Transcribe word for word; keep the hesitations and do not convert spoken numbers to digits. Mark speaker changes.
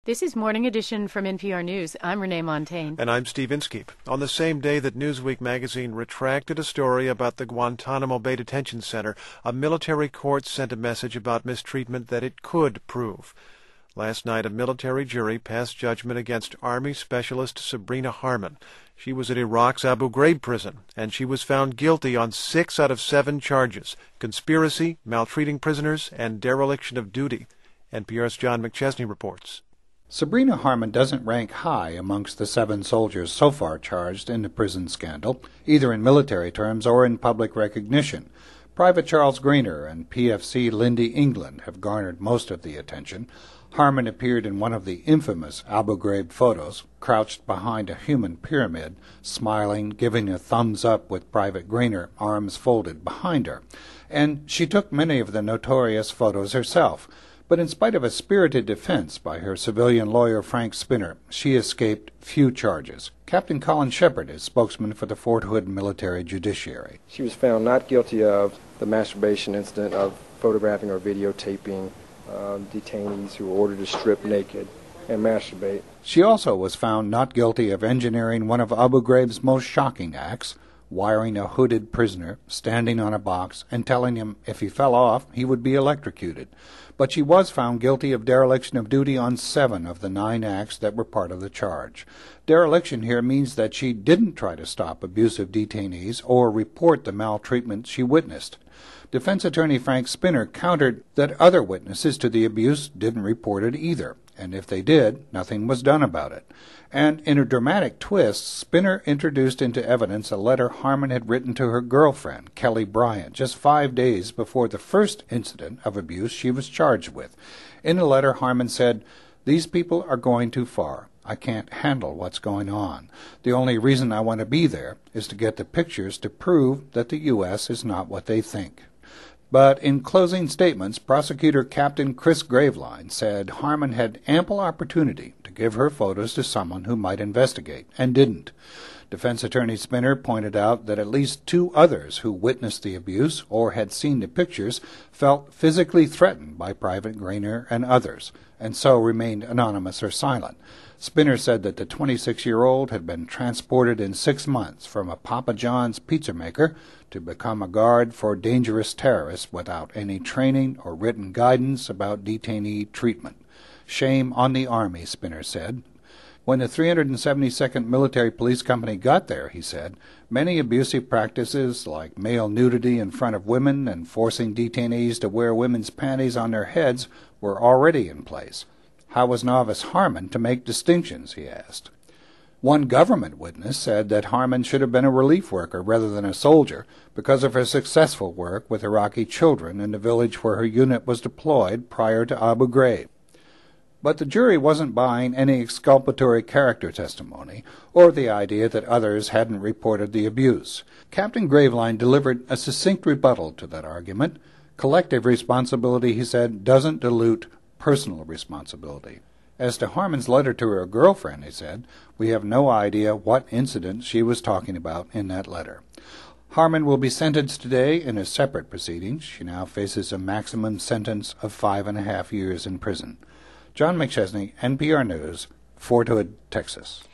Speaker 1: This is Morning Edition from N P R News. I'm Renee Montaigne.
Speaker 2: And I'm Steve Inskeep. On the same day that Newsweek magazine retracted a story about the Guantanamo Bay Detention Center, a military court sent a message about mistreatment that it could prove. Last night, a military jury passed judgment against Army Specialist Sabrina Harmon. She was at Iraq's Abu Ghraib prison, and she was found guilty on six out of seven charges: conspiracy, maltreating prisoners, and dereliction of duty. N P R's John McChesney reports.
Speaker 3: Sabrina Harmon doesn't rank high amongst the seven soldiers so far charged in the prison scandal, either in military terms or in public recognition. Private Charles Greener and P F C Lindy England have garnered most of the attention. Harmon appeared in one of the infamous Abu Ghraib photos, crouched behind a human pyramid, smiling, giving a thumbs up with Private Greener, arms folded behind her. And she took many of the notorious photos herself. But in spite of a spirited defense by her civilian lawyer Frank Spinner, she escaped few charges. Captain Colin Shepard is spokesman for the Fort Hood Military Judiciary.
Speaker 4: She was found not guilty of the masturbation incident of photographing or videotaping uh, detainees who were ordered to strip naked and masturbate.
Speaker 3: She also was found not guilty of engineering one of Abu Ghraib's most shocking acts, wiring a hooded prisoner, standing on a box, and telling him if he fell off, he would be electrocuted. But she was found guilty of dereliction of duty on seven of the nine acts that were part of the charge. Dereliction here means that she didn't try to stop abusive detainees or report the maltreatment she witnessed. Defense attorney Frank Spinner countered that other witnesses to the abuse didn't report it either, and if they did, nothing was done about it. And in a dramatic twist, Spinner introduced into evidence a letter Harmon had written to her girlfriend, Kelly Bryant, just five days before the first incident of abuse she was charged with. In the letter, Harmon said, "These people are going too far. I can't handle what's going on. The only reason I want to be there is to get the pictures to prove that the U S is not what they think." But in closing statements, prosecutor Captain Chris Graveline said Harmon had ample opportunity to give her photos to someone who might investigate, and didn't. Defense attorney Spinner pointed out that at least two others who witnessed the abuse or had seen the pictures felt physically threatened by Private Greener and others, and so remained anonymous or silent. Spinner said that the twenty-six-year-old had been transported in six months from a Papa John's pizza maker to become a guard for dangerous terrorists without any training or written guidance about detainee treatment. Shame on the Army, Spinner said. When the three hundred seventy-second Military Police Company got there, he said, many abusive practices like male nudity in front of women and forcing detainees to wear women's panties on their heads were already in place. How was Novice Harmon to make distinctions, he asked. One government witness said that Harmon should have been a relief worker rather than a soldier because of her successful work with Iraqi children in the village where her unit was deployed prior to Abu Ghraib. But the jury wasn't buying any exculpatory character testimony or the idea that others hadn't reported the abuse. Captain Graveline delivered a succinct rebuttal to that argument. Collective responsibility, he said, doesn't dilute personal responsibility. As to Harmon's letter to her girlfriend, he said, we have no idea what incident she was talking about in that letter. Harmon will be sentenced today in a separate proceeding. She now faces a maximum sentence of five and a half years in prison. John McChesney, N P R News, Fort Hood, Texas.